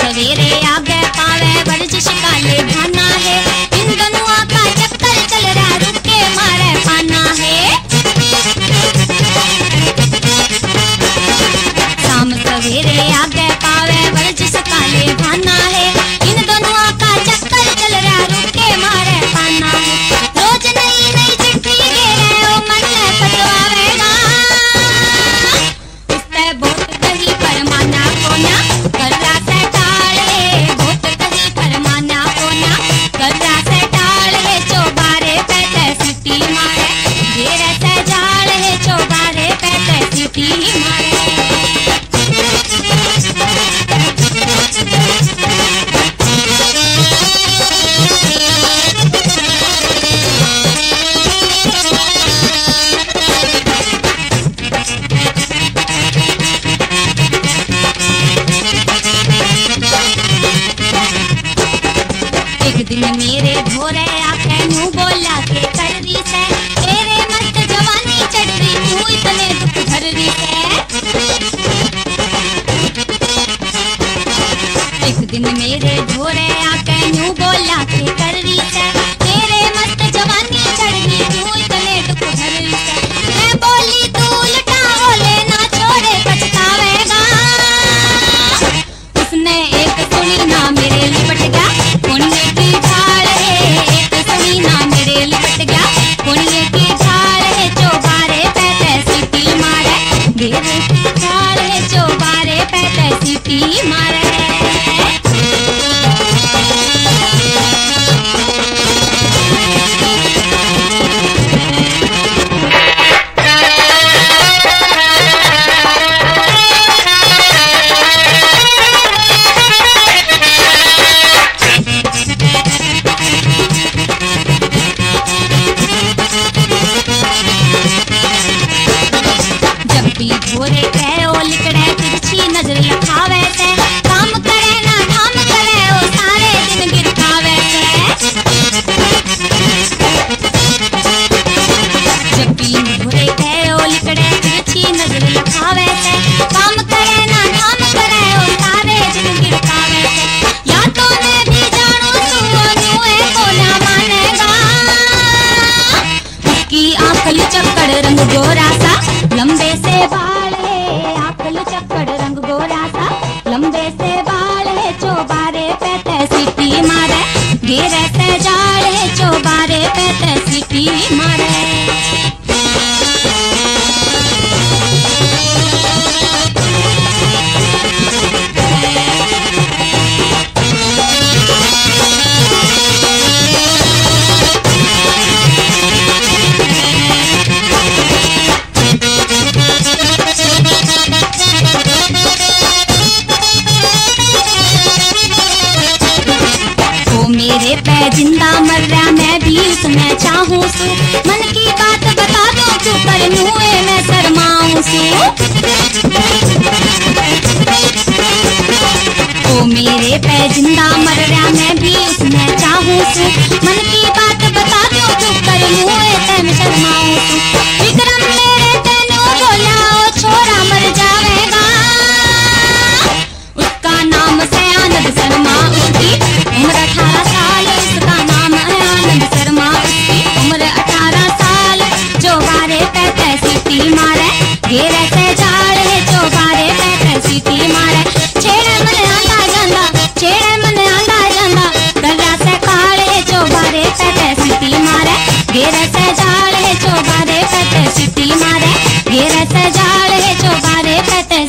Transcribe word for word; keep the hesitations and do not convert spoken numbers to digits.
सवेरे आगे पावे वर्जिश काले भाना है, इन दोनों का चक्कर चल रहा रुके मारे पाना है। शाम सवेरे आगे पावे वर्जिश काले भाना है, इन दोनों का चक्कर चल रहा रुके मारे पाना है। रोज नई नई चिट्ठी घेरे ओ मन पटवावेगा, इससे बहुत कही पर माना कोना कर्रा से टाले, बहुत कही पर माना कोना कर्रा से टाले। चौबारे पे ते सीटी मारे, घेरे से जाल है चौबारे पे ते सीटी मारे। एक दिन मेरे भोरे आके यूं बोला के कर रही से, तेरे मस्त जवानी चढ़ रही तू इतने दुख भर रही से। एक दिन मेरे भोरे आके यूं बोला के कर रही से, तेरे मस्त जवानी चढ़ रही तू इतने दुख भर रही से। मैं बोली तू लुटा बोले ना छोड़े पछतावेगा, उसने एक सुनी ना मेरे लिपट गया पुण्य की ढाल है, एक सुनी ना मेरे लिपट गया पुण्य की ढाल है। चौबारे पे ते सीटी मारे, घेरे की ढाल है चौबारे पे ते सीटी मारे। भोरे कहे ओ लिकड़े तिरछी नजर लखावे से, काम करे ना धाम करे ओ सारे दिन गिरखावे से। जबकि भोरे कहे ओ लिकड़े तिरछी नजर लखावे से, काम करे ना धाम करे ओ सारे दिन गिरखावे से। या तो मैं भी जानू तू नुए को ना मानेगा, उसकी आंखल चक्कर रंग गोरा सा लंबे से बाल है, आंखल चक्कर रंग गोरा सा लंबे से बाल है। चौबारे पे ते सीटी मारे, घेरे से जाल है चौबारे पे ते सीटी मारे। मेरे पे जिंदा मर रहा मैं भी उसमें चाहूं सू, मन की बात बता दो क्यों पर मुँहे मैं शर्माऊं सू। ओ मेरे पे जिंदा मर रहा मैं भी उसमें चाहूं सू, मन की बात बता दो क्यों पर मुँहे मैं शर्माऊं सू। विक्रम मेरे तेनू बोला ओ छोरा मर जावेगा, उसका नाम से आनंद शर्मा, उसकी उम्र अठारह साल, उसका नाम है आनंद शर्मा, उसकी उम्र अठारह साल। चौबारे पे ते सीटी मारे, घेरे से जाल है चौबारे पे ते सीटी मारे। छेड़े मन आंदा जांदा, छेड़े मन आंदा जांदा कर्रा से काल है चौबारे पे ते सीटी मारे, घेरे से जाल है चौबारे पे ते सीटी मारे, घेरे से जाल है चौबारे पे ते